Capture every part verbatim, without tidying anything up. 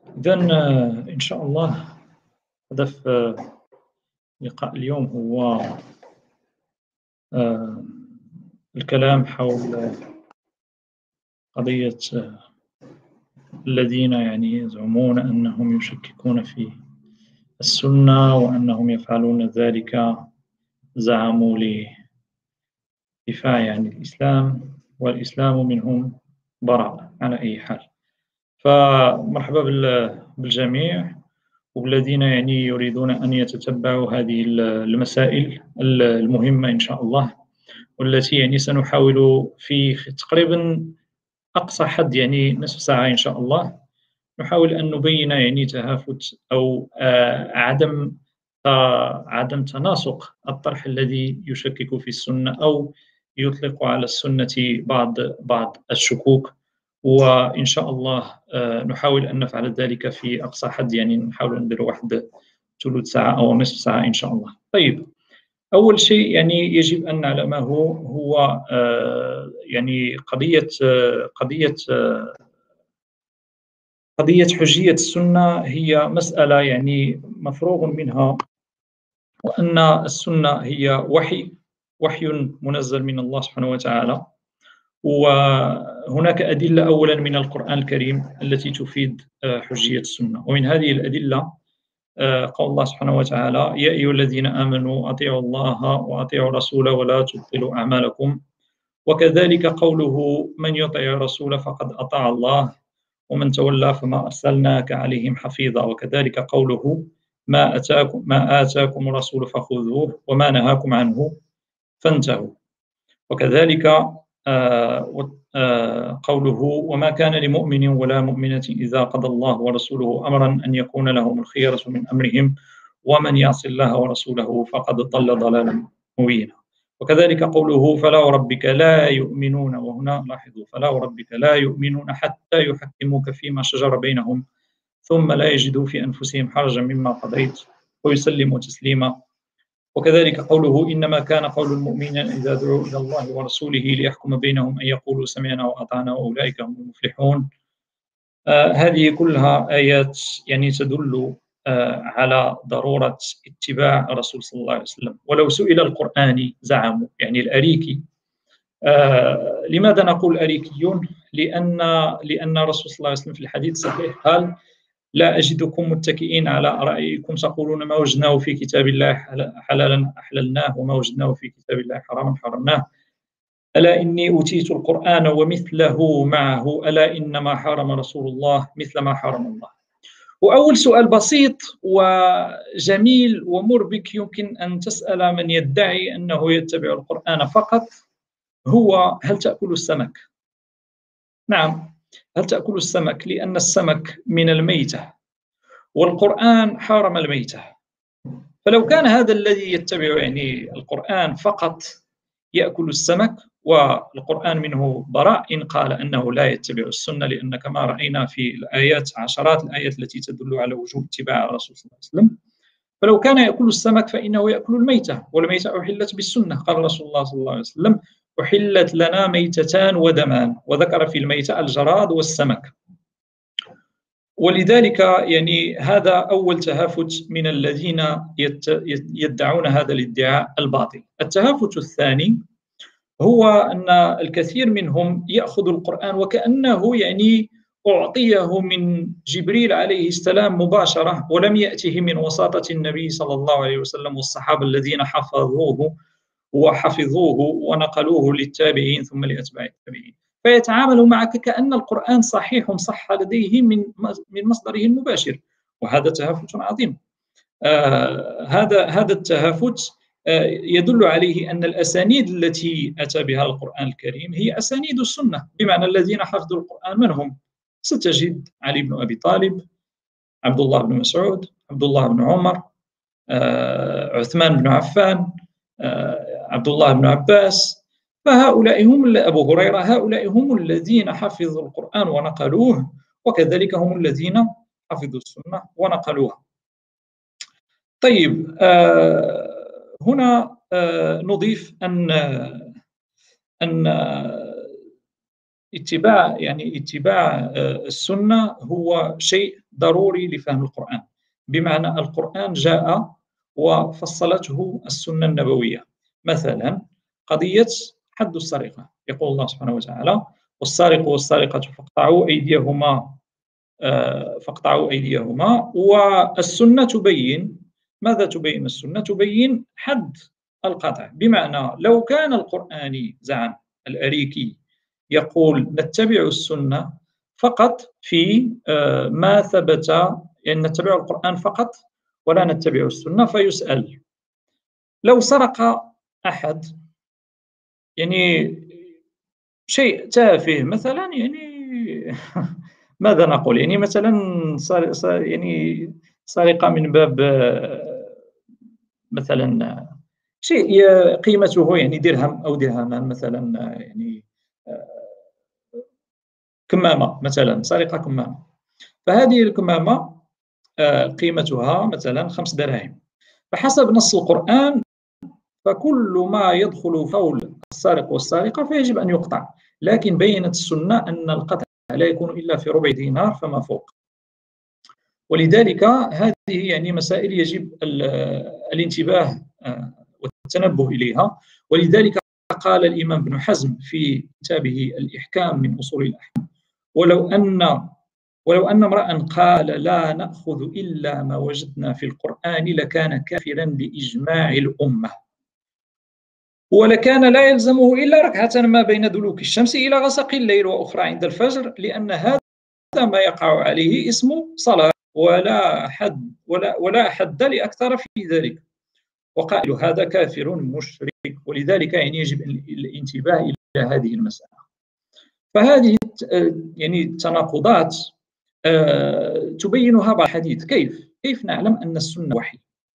إذن إن شاء الله هدف لقاء اليوم هو آآ الكلام حول قضية الذين يعني يزعمون أنهم يشككون في السنة وأنهم يفعلون ذلك زعموا لدفاع عن الإسلام والإسلام منهم براء على أي حال. فمرحبا بال بالجميع والذين يعني يريدون أن يتتبعوا هذه ال المسائل ال المهمة إن شاء الله، والتي يعني سنحاول في خ تقريبًا أقصى حد يعني نصف ساعة إن شاء الله، نحاول أن نبين يعني تهافت أو آآ عدم آآ عدم تناسق الطرح الذي يشكك في السنة أو يطلق على السنة بعض بعض الشكوك، وإن شاء الله آآ نحاول أن نفعل ذلك في أقصى حد، يعني نحاولوا نديروا واحد ثلث ساعة أو نصف ساعة إن شاء الله. طيب، أول شيء يعني يجب أن نعلمه هو آآ يعني قضية قضية قضية حجية السنة هي مسألة يعني مفروغ منها، وأن السنة هي وحي وحي منزل من الله سبحانه وتعالى، وهناك أدلة أولًا من القرآن الكريم التي تفيد آآ حجية السنة، ومن هذه الأدلة آآ قول الله سبحانه وتعالى: يا أيها الذين آمنوا أطيعوا الله وأطيعوا الرسول ولا تبطلوا أعمالكم، وكذلك قوله: من يطع الرسول فقد أطاع الله ومن تولى فما أرسلناك عليهم حفيظا، وكذلك قوله: ما أتاكم ما آتاكم الرسول فخذوه وما نهاكم عنه فانتهوا، وكذلك آآ آآ قوله: وما كان لمؤمن ولا مؤمنة إذا قضى الله ورسوله أمرا أن يكون لهم الخيرة من أمرهم ومن يعص الله ورسوله فقد ضل ضلالا مبينا، وكذلك قوله: فلا وربك لا يؤمنون، وهنا لاحظوا: فلا وربك لا يؤمنون حتى يحكموك فيما شجر بينهم ثم لا يجدوا في أنفسهم حرجا مما قضيت ويسلموا تسليما، وكذلك قوله: إنما كان قول المؤمنين إذا دعوا إلى الله ورسوله ليحكم بينهم أن يقولوا سمعنا وأطعنا وأولئك هم المفلحون. آه هذه كلها آيات يعني تدل آه على ضرورة اتباع الرسول صلى الله عليه وسلم. ولو سئل القرآن زعموا، يعني الأريكي، آه لماذا نقول أريكيون؟ لأن لأن الرسول صلى الله عليه وسلم في الحديث الصحيح قال: لا أجدكم متكئين على أرائكم تقولون ما وجدناه في كتاب الله حلالا أحللناه وما وجدناه في كتاب الله حراما حرمناه، ألا إني أوتيت القرآن ومثله معه، ألا إنما حرم رسول الله مثل ما حرم الله. وأول سؤال بسيط وجميل ومربك يمكن أن تسأل من يدعي أنه يتبع القرآن فقط هو: هل تأكل السمك؟ نعم، هل تأكل السمك؟ لأن السمك من الميتة والقرآن حارم الميتة. فلو كان هذا الذي يتبع يعني القرآن فقط يأكل السمك والقرآن منه براء، إن قال أنه لا يتبع السنة، لأن كما رأينا في الآيات عشرات الآيات التي تدل على وجوب اتباع الرسول صلى الله عليه وسلم، فلو كان يأكل السمك فإنه يأكل الميتة، والميتة أحلت بالسنة. قال رسول الله صلى الله عليه وسلم: أحلت لنا ميتتان ودمان، وذكر في الميتة الجراد والسمك. ولذلك يعني هذا أول تهافت من الذين يدعون هذا الادعاء الباطل. التهافت الثاني هو أن الكثير منهم يأخذ القرآن وكأنه يعني أعطيه من جبريل عليه السلام مباشرة، ولم يأته من وساطة النبي صلى الله عليه وسلم والصحابة الذين حفظوه وحفظوه ونقلوه للتابعين ثم لأتباع التابعين، فيتعامل معك كأن القرآن صحيح صح لديه من من مصدره المباشر، وهذا تهافت عظيم. آه هذا هذا التهافت آه يدل عليه أن الأسانيد التي أتى بها القرآن الكريم هي أسانيد السنة، بمعنى الذين حفظوا القرآن من هم؟ ستجد علي بن أبي طالب، عبد الله بن مسعود، عبد الله بن عمر، آه عثمان بن عفان، آه عبد الله بن عباس، فهؤلاء هم أبو هريرة، هؤلاء هم الذين حفظوا القرآن ونقلوه، وكذلك هم الذين حفظوا السنة ونقلوها. طيب، آه هنا آه نضيف أن أن اتباع يعني اتباع آه السنة هو شيء ضروري لفهم القرآن، بمعنى القرآن جاء وفصلته السنة النبوية. مثلا قضية حد السرقة، يقول الله سبحانه وتعالى: والسارق والسارقة فاقطعوا أيديهما فاقطعوا أيديهما. والسنة تبين ماذا؟ تبين السنة تبين حد القطع، بمعنى لو كان القرآن زعم الأريكي يقول نتبع السنة فقط في ما ثبت، يعني نتبع القرآن فقط ولا نتبع السنة، فيسأل لو سرق أحد يعني شيء تافه مثلا، يعني ماذا نقول؟ يعني مثلا يعني سرقة من باب مثلا شيء قيمته يعني درهم أو درهمان مثلا، يعني كمامة مثلا، سرقة كمامة، فهذه الكمامة قيمتها مثلا خمس دراهم، فحسب نص القرآن فكل ما يدخل في قول السارق والسارقة فيجب أن يقطع، لكن بينت السنة أن القطع لا يكون إلا في ربع دينار فما فوق. ولذلك هذه يعني مسائل يجب الانتباه والتنبه إليها. ولذلك قال الإمام ابن حزم في كتابه الإحكام من أصول الأحكام: ولو أن ولو أن امرأ قال لا نأخذ إلا ما وجدنا في القرآن لكان كافرا بإجماع الأمة، ولكان لا يلزمه إلا ركعة ما بين دلوك الشمس إلى غسق الليل وأخرى عند الفجر، لأن هذا ما يقع عليه اسم صلاة، ولا حد ولا ولا حد لأكثر في ذلك، وقائل هذا كافر مشرك. ولذلك يعني يجب الانتباه إلى هذه المسألة. فهذه يعني التناقضات تبينها بعض الحديث. كيف كيف نعلم أن السنة وحي؟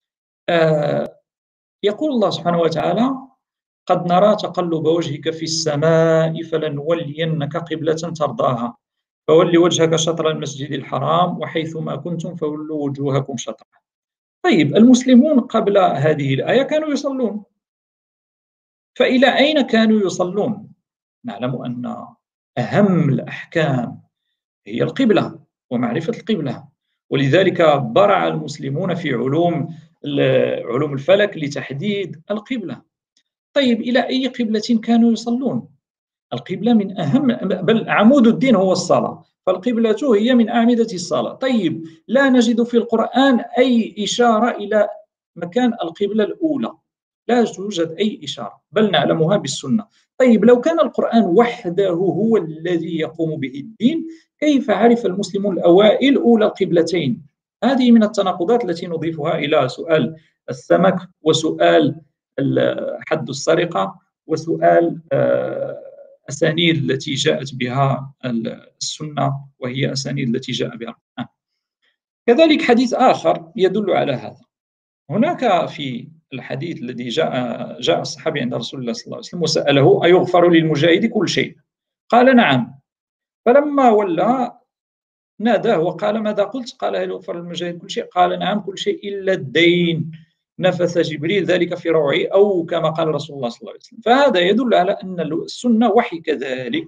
يقول الله سبحانه وتعالى: قد نرى تقلب وجهك في السماء فلنولينك قبلة ترضاها فول وجهك شطر المسجد الحرام وحيثما كنتم فولوا وجوهكم شطره. طيب، المسلمون قبل هذه الآية كانوا يصلون، فإلى أين كانوا يصلون؟ نعلم أن أهم الأحكام هي القبلة ومعرفة القبلة، ولذلك برع المسلمون في علوم علوم الفلك لتحديد القبلة. طيب، إلى أي قبلة كانوا يصلون؟ القبلة من أهم، بل عمود الدين هو الصلاة، فالقبلة هي من أعمدة الصلاة. طيب، لا نجد في القرآن أي إشارة إلى مكان القبلة الأولى، لا توجد أي إشارة، بل نعلمها بالسنة. طيب، لو كان القرآن وحده هو الذي يقوم به الدين، كيف عرف المسلمون الأوائل أولى القبلتين؟ هذه من التناقضات التي نضيفها إلى سؤال السمك، وسؤال حد السرقة، وسؤال أسانيد التي جاءت بها السنة، وهي أسانيد التي جاء بها القرآن. كذلك حديث آخر يدل على هذا. هناك في الحديث الذي جاء جاء الصحابي عند رسول الله صلى الله عليه وسلم وسأله: أيغفر للمجاهد كل شيء؟ قال: نعم. فلما ولى ناداه وقال: ماذا قلت؟ قال: هل يغفر للمجاهد كل شيء؟ قال: نعم كل شيء إلا الدين. نفث جبريل ذلك في روعي، أو كما قال رسول الله صلى الله عليه وسلم. فهذا يدل على أن السنة وحي كذلك.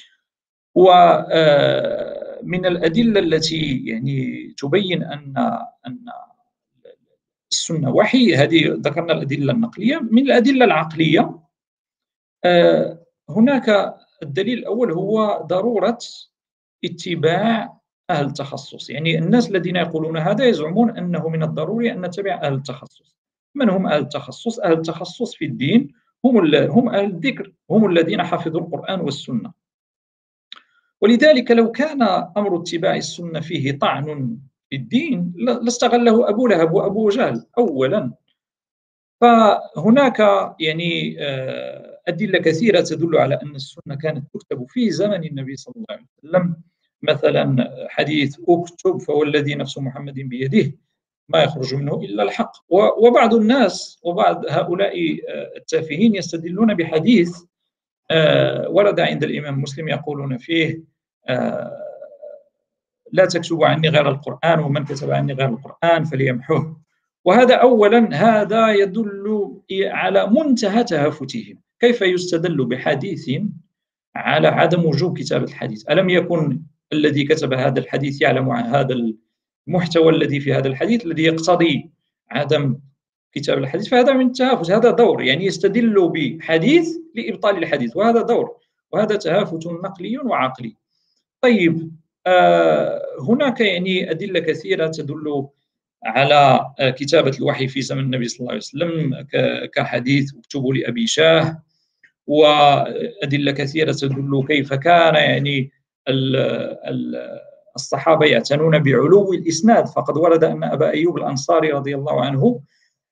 ومن الأدلة التي يعني تبين أن أن السنة وحي، هذه ذكرنا الأدلة النقلية. من الأدلة العقلية هناك الدليل الأول هو ضرورة اتباع أهل التخصص. يعني الناس الذين يقولون هذا يزعمون أنه من الضروري أن نتبع أهل التخصص. من هم أهل التخصص؟ أهل التخصص في الدين هم هم أهل الذكر، هم الذين حفظوا القرآن والسنة. ولذلك لو كان أمر اتباع السنة فيه طعن في الدين لاستغله أبو لهب وأبو جهل أولا. فهناك يعني أدلة كثيرة تدل على أن السنة كانت تكتب في زمن النبي صلى الله عليه وسلم. مثلا حديث اكتب فوالذي نفس محمد بيده ما يخرج منه إلا الحق. وبعض الناس وبعض هؤلاء التافهين يستدلون بحديث ورد عند الإمام مسلم يقولون فيه: لا تكتب عني غير القرآن ومن كتب عني غير القرآن فليمحوه. وهذا أولا هذا يدل على منتهى تهافتهم. كيف يستدل بحديث على عدم وجوب كتابة الحديث؟ ألم يكن الذي كتب هذا الحديث يعلم عن هذا المحتوى الذي في هذا الحديث الذي يقتضي عدم كتاب الحديث، فهذا من التهافت، هذا دور، يعني يستدل بحديث لإبطال الحديث، وهذا دور، وهذا تهافت نقلي وعقلي. طيب، آه هناك يعني أدلة كثيرة تدل على كتابة الوحي في زمن النبي صلى الله عليه وسلم، كحديث اكتبوا لأبي شاه، وأدلة كثيرة تدل كيف كان يعني الصحابة يعتنون بعلو الإسناد. فقد ورد أن أبا أيوب الأنصاري رضي الله عنه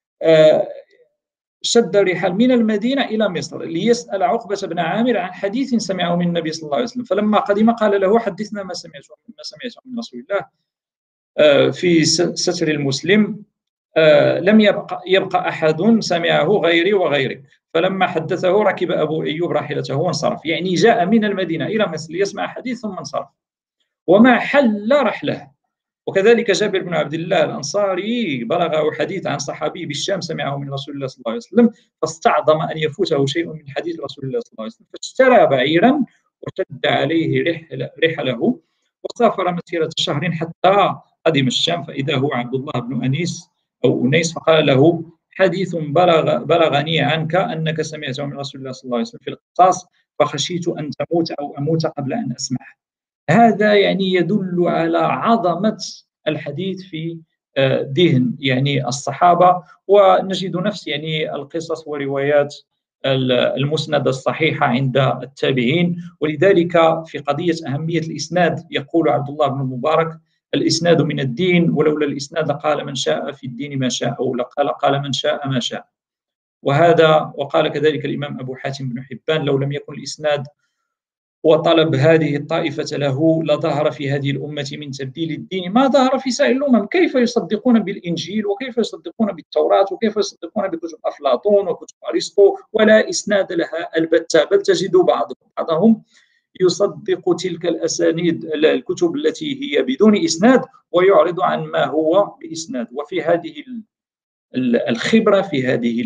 شد الرحال من المدينة إلى مصر ليسأل عقبة بن عامر عن حديث سمعه من النبي صلى الله عليه وسلم، فلما قدم قال له حدثنا ما سمعته ما سمعته من رسول الله في ستر المسلم، لم يبقى, يبقى أحد سمعه غيري وغيرك. فلما حدثه ركب أبو أيوب راحلته وانصرف، يعني جاء من المدينة إلى مصر ليسمع حديث ثم انصرف وما حل رحله. وكذلك جابر بن عبد الله الأنصاري بلغه حديث عن صحابي بالشام سمعه من رسول الله صلى الله عليه وسلم، فاستعظم أن يفوته شيء من حديث رسول الله صلى الله عليه وسلم، فاشترى بعيرا وشد عليه رحل رحله وسافر مسيرة شهر حتى قدم الشام، فإذا هو عبد الله بن أنيس أو أنيس، فقال له حديث بلغ بلغني عنك أنك سمعته من رسول الله صلى الله عليه وسلم في القصاص، فخشيت أن تموت أو أموت قبل أن أسمعه. هذا يعني يدل على عظمة الحديث في ذهن يعني الصحابة، ونجد نفس يعني القصص وروايات المسندة الصحيحة عند التابعين. ولذلك في قضية أهمية الإسناد يقول عبد الله بن المبارك: الإسناد من الدين، ولولا الإسناد قال من شاء في الدين ما شاء، أو قال قال من شاء ما شاء. وهذا وقال كذلك الإمام أبو حاتم بن حبان: لو لم يكن الإسناد وطلب هذه الطائفة له لظهر في هذه الأمة من تبديل الدين ما ظهر في سائر الأمم. كيف يصدقون بالإنجيل وكيف يصدقون بالتوراة وكيف يصدقون بكتب أفلاطون وكتب أرسطو ولا إسناد لها البتة، بل تجد بعضهم بعضهم يصدق تلك الأسانيد الكتب التي هي بدون إسناد ويعرض عن ما هو بإسناد. وفي هذه الخبرة، في هذه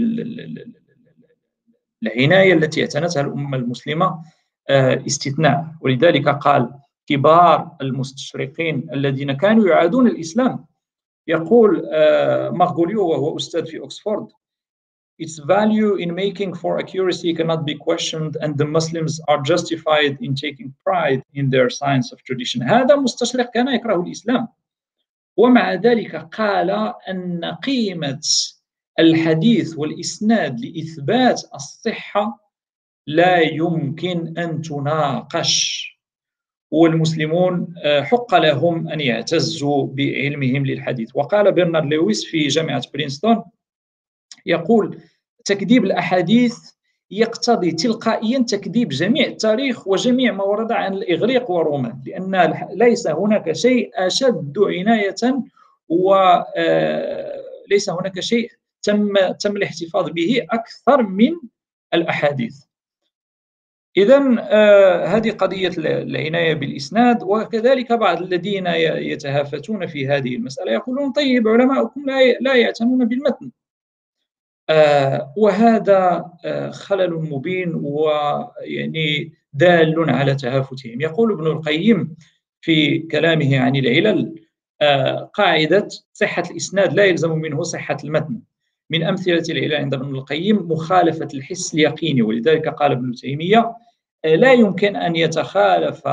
العناية التي اعتنتها الأمة المسلمة استثناء. ولذلك قال كبار المستشرقين الذين كانوا يعادون الإسلام، يقول مارغوليو وهو أستاذ في أكسفورد: Its value in making for accuracy cannot be questioned and the Muslims are justified in taking pride in their science of tradition. هذا مستشرق كان يكره الإسلام، ومع ذلك قال أن قيمة الحديث والإسناد لإثبات الصحة لا يمكن أن تناقش، والمسلمون حق لهم أن يعتزوا بعلمهم للحديث. وقال برنارد لويس في جامعة برينستون يقول: تكذيب الأحاديث يقتضي تلقائيا تكذيب جميع التاريخ وجميع ما ورد عن الإغريق والرومان، لأن ليس هناك شيء أشد عناية وليس هناك شيء تم تم الاحتفاظ به أكثر من الأحاديث. إذن آه هذه قضية العناية بالإسناد. وكذلك بعض الذين يتهافتون في هذه المسألة يقولون: طيب علماؤكم لا لا يعتنون بالمتن، آه وهذا آه خلل مبين ويعني دال على تهافتهم. يقول ابن القيم في كلامه عن العلل: آه قاعدة صحة الإسناد لا يلزم منه صحة المتن. من أمثلة العلل عند ابن القيم مخالفة الحس اليقيني، ولذلك قال ابن تيمية: لا يمكن أن يتخالف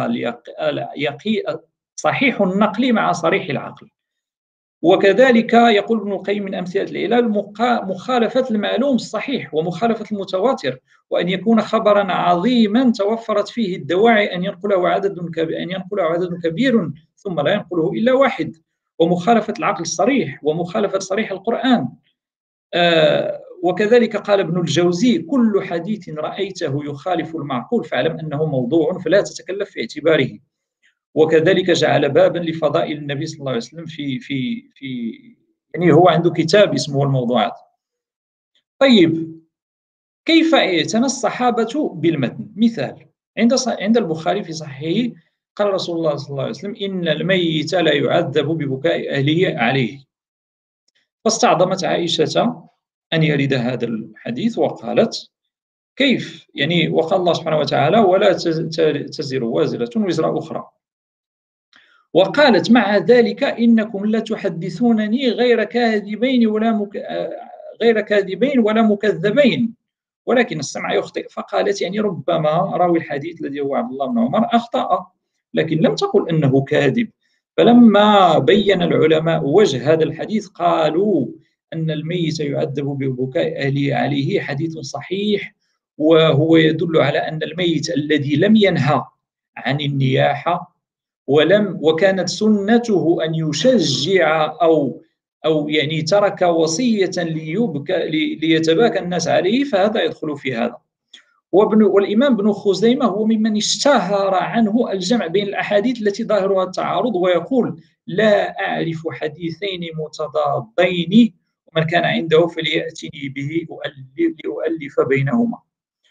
صحيح النقل مع صريح العقل. وكذلك يقول ابن القيم من أمثلة العلل مخالفة المعلوم الصحيح ومخالفة المتواتر، وأن يكون خبرا عظيما توفرت فيه الدواعي أن ينقله عدد أن ينقله عدد كبير ثم لا ينقله إلا واحد، ومخالفة العقل الصريح ومخالفة صريح القرآن. آه وكذلك قال ابن الجوزي: كل حديث رأيته يخالف المعقول فاعلم أنه موضوع فلا تتكلف في اعتباره. وكذلك جعل بابا لفضائل النبي صلى الله عليه وسلم في في في يعني هو عنده كتاب اسمه الموضوعات. طيب، كيف اعتنى الصحابة بالمتن؟ مثال: عند عند البخاري في صحيحه قال رسول الله صلى الله عليه وسلم: إن الميت لا يعذب ببكاء أهله عليه. فاستعظمت عائشة أن يرد هذا الحديث وقالت: كيف يعني؟ وقال الله سبحانه وتعالى: ولا تزر وازرة وزر أخرى. وقالت مع ذلك إنكم لتحدثونني غير كاذبين ولا مك... غير كاذبين ولا مكذبين ولكن السمع يخطئ. فقالت يعني ربما راوي الحديث الذي هو عبد الله بن عمر أخطأ، لكن لم تقل أنه كاذب. فلما بين العلماء وجه هذا الحديث قالوا أن الميت يعذب ببكاء أهله عليه حديث صحيح، وهو يدل على أن الميت الذي لم ينهى عن النياحة ولم وكانت سنته أن يشجع أو أو يعني ترك وصية ليبكى ليتباكى الناس عليه، فهذا يدخل في هذا. وابن والإمام ابن خزيمة هو ممن اشتهر عنه الجمع بين الأحاديث التي ظاهرها التعارض، ويقول لا أعرف حديثين متضادين ومن كان عنده فليأتني به لأؤلف بينهما.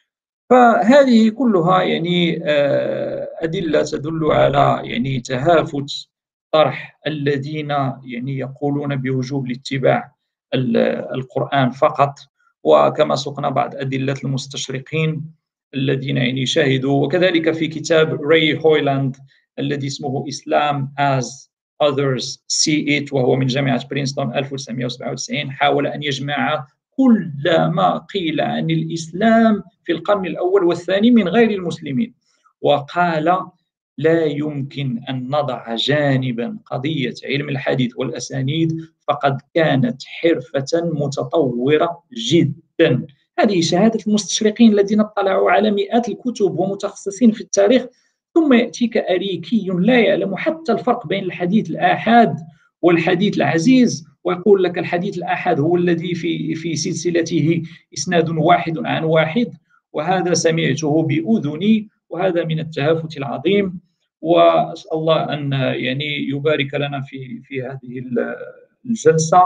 فهذه كلها يعني أدلة تدل على يعني تهافت طرح الذين يعني يقولون بوجوب الاتباع القرآن فقط، وكما سقنا بعض أدلة المستشرقين الذين يعني شاهدوا. وكذلك في كتاب راي هويلاند الذي اسمه Islam as others see it، وهو من جامعة برينستون ألف وتسعمائة وسبعة وتسعين، حاول أن يجمع كل ما قيل عن الإسلام في القرن الأول والثاني من غير المسلمين، وقال لا يمكن أن نضع جانبا قضية علم الحديث والأسانيد، فقد كانت حرفة متطورة جدا. هذه شهادة المستشرقين الذين اطلعوا على مئات الكتب ومتخصصين في التاريخ، ثم يأتيك أريكي لا يعلم حتى الفرق بين الحديث الآحاد والحديث العزيز، ويقول لك الحديث الآحاد هو الذي في في سلسلته إسناد واحد عن واحد، وهذا سمعته بأذني، وهذا من التهافت العظيم. وأسأل الله أن يعني يبارك لنا في في هذه الجلسة،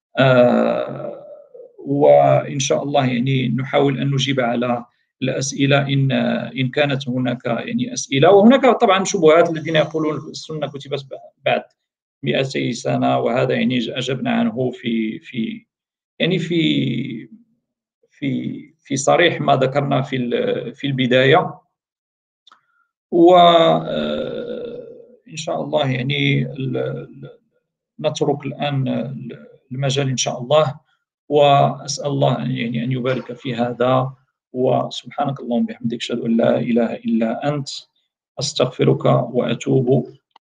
آه وإن شاء الله يعني نحاول أن نجيب على الأسئلة إن إن كانت هناك يعني أسئلة. وهناك طبعا شبهات الذين يقولون السنة كتبت بعد مئتي سنة، وهذا يعني أجبنا عنه في في يعني في في في صريح ما ذكرنا في في البداية. وإن شاء الله يعني نترك الآن المجال إن شاء الله، وأسأل الله يعني أن يبارك في هذا. وسبحانك اللهم وبحمدك أشهد أن لا إله إلا أنت أستغفرك وأتوب